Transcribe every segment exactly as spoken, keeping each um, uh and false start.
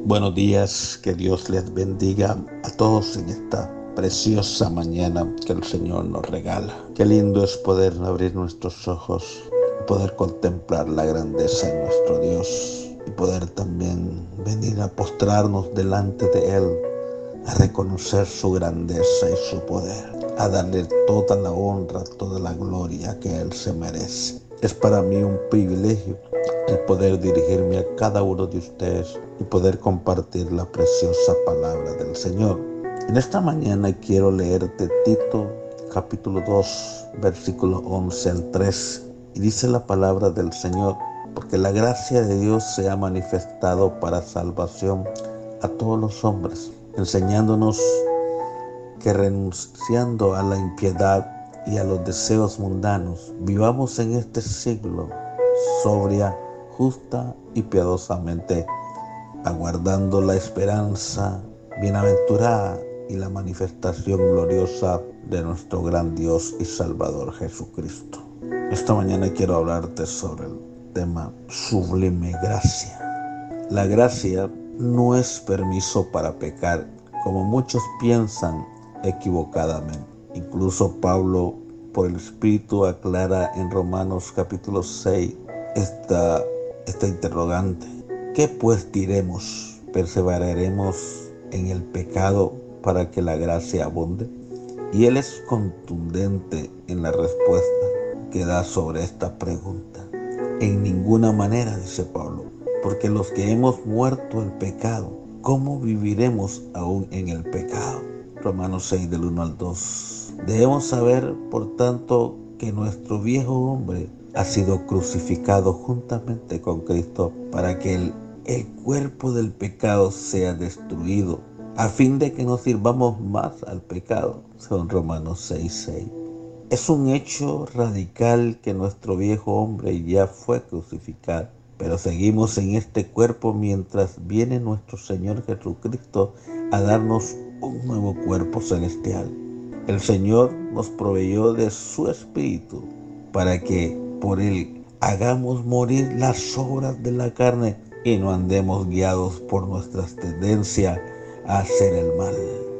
Buenos días, que Dios les bendiga a todos en esta preciosa mañana que el Señor nos regala. Qué lindo es poder abrir nuestros ojos, poder contemplar la grandeza de nuestro Dios y poder también venir a postrarnos delante de Él, a reconocer su grandeza y su poder, a darle toda la honra, toda la gloria que Él se merece. Es para mí un privilegio el poder dirigirme a cada uno de ustedes y poder compartir la preciosa palabra del Señor. En esta mañana quiero leerte Tito capítulo dos, versículo once al trece, y dice la palabra del Señor: porque la gracia de Dios se ha manifestado para salvación a todos los hombres, enseñándonos que renunciando a la impiedad y a los deseos mundanos, vivamos en este siglo sobria, justa y piadosamente, aguardando la esperanza bienaventurada y la manifestación gloriosa de nuestro gran Dios y Salvador Jesucristo. Esta mañana quiero hablarte sobre el tema sublime gracia. La gracia no es permiso para pecar, como muchos piensan equivocadamente. Incluso Pablo, por el Espíritu, aclara en Romanos capítulo seis esta, esta interrogante: ¿qué pues diremos? ¿Perseveraremos en el pecado para que la gracia abunde? Y él es contundente en la respuesta que da sobre esta pregunta. En ninguna manera, dice Pablo, porque los que hemos muerto el pecado, ¿cómo viviremos aún en el pecado? Romanos seis, del uno al dos. Debemos saber, por tanto, que nuestro viejo hombre ha sido crucificado juntamente con Cristo para que el, el cuerpo del pecado sea destruido, a fin de que no sirvamos más al pecado, según Romanos seis, seis. Es un hecho radical que nuestro viejo hombre ya fue crucificado, pero seguimos en este cuerpo mientras viene nuestro Señor Jesucristo a darnos un nuevo cuerpo celestial. El Señor nos proveyó de su Espíritu para que por él hagamos morir las obras de la carne y no andemos guiados por nuestras tendencias a hacer el mal,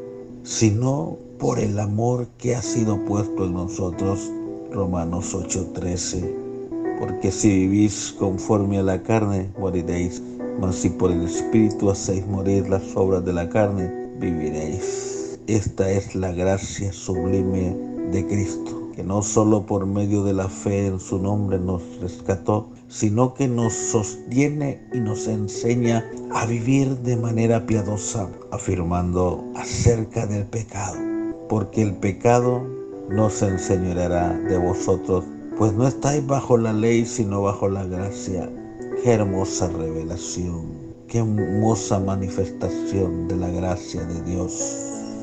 sino por el amor que ha sido puesto en nosotros. Romanos ocho, trece. Porque si vivís conforme a la carne, moriréis, mas si por el Espíritu hacéis morir las obras de la carne, viviréis. Esta es la gracia sublime de Cristo, que no solo por medio de la fe en su nombre nos rescató, sino que nos sostiene y nos enseña a vivir de manera piadosa, afirmando acerca del pecado: porque el pecado no se enseñoreará de vosotros, pues no estáis bajo la ley, sino bajo la gracia. Qué hermosa revelación, qué hermosa manifestación de la gracia de Dios.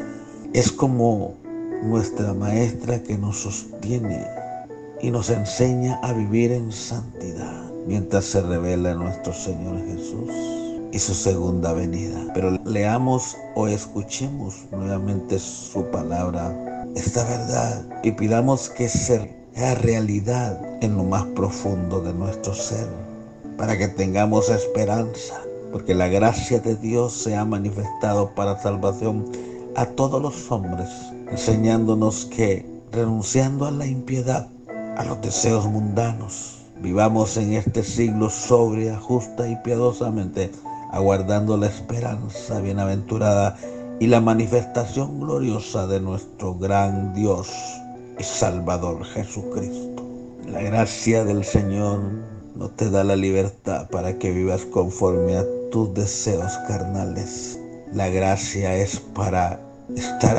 Es como nuestra maestra que nos sostiene y nos enseña a vivir en santidad mientras se revela nuestro Señor Jesús y su segunda venida. Pero leamos o escuchemos nuevamente su palabra, esta verdad, y pidamos que sea realidad en lo más profundo de nuestro ser, para que tengamos esperanza, porque la gracia de Dios se ha manifestado para salvación a todos los hombres, enseñándonos que, renunciando a la impiedad, a los deseos mundanos, vivamos en este siglo sobria, justa y piadosamente, aguardando la esperanza bienaventurada y la manifestación gloriosa de nuestro gran Dios y Salvador Jesucristo. La gracia del Señor no te da la libertad para que vivas conforme a tus deseos carnales. La gracia es para estar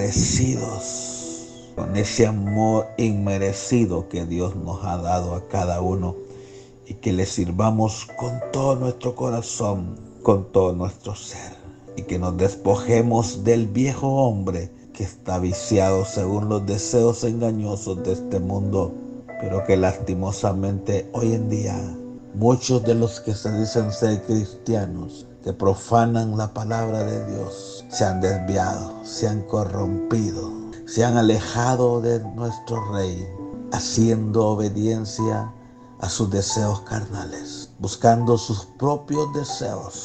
agradecidos con ese amor inmerecido que Dios nos ha dado a cada uno, y que le sirvamos con todo nuestro corazón, con todo nuestro ser, y que nos despojemos del viejo hombre que está viciado según los deseos engañosos de este mundo, pero que lastimosamente hoy en día muchos de los que se dicen ser cristianos, que profanan la palabra de Dios, se han desviado, se han corrompido, se han alejado de nuestro Rey, haciendo obediencia a sus deseos carnales, buscando sus propios deseos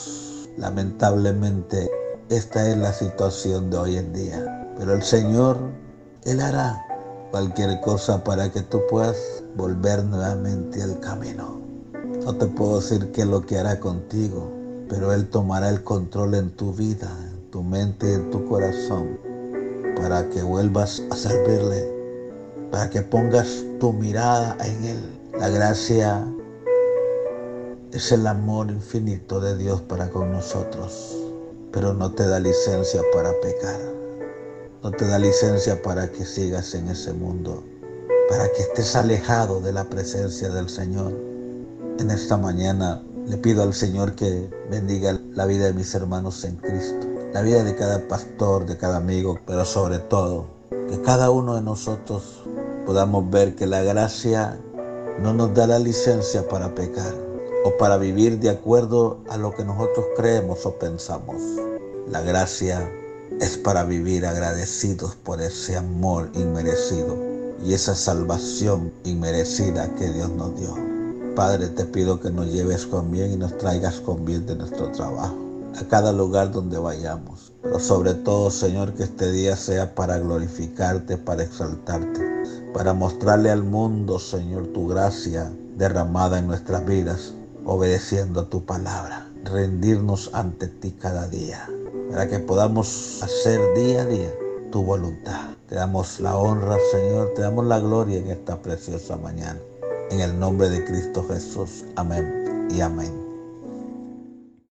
Lamentablemente, esta es la situación de hoy en día. Pero el Señor, Él hará cualquier cosa para que tú puedas volver nuevamente al camino. No te puedo decir qué es lo que hará contigo, pero Él tomará el control en tu vida, en tu mente y en tu corazón, para que vuelvas a servirle, para que pongas tu mirada en Él. La gracia es el amor infinito de Dios para con nosotros, pero no te da licencia para pecar. No te da licencia para que sigas en ese mundo, para que estés alejado de la presencia del Señor. En esta mañana le pido al Señor que bendiga la vida de mis hermanos en Cristo, la vida de cada pastor, de cada amigo, pero sobre todo que cada uno de nosotros podamos ver que la gracia no nos da la licencia para pecar o para vivir de acuerdo a lo que nosotros creemos o pensamos. La gracia es para vivir agradecidos por ese amor inmerecido y esa salvación inmerecida que Dios nos dio. Padre, te pido que nos lleves con bien y nos traigas con bien de nuestro trabajo, a cada lugar donde vayamos. Pero sobre todo, Señor, que este día sea para glorificarte, para exaltarte, para mostrarle al mundo, Señor, tu gracia derramada en nuestras vidas, obedeciendo a tu palabra. Rendirnos ante ti cada día, para que podamos hacer día a día tu voluntad. Te damos la honra, Señor, te damos la gloria en esta preciosa mañana. En el nombre de Cristo Jesús. Amén y amén.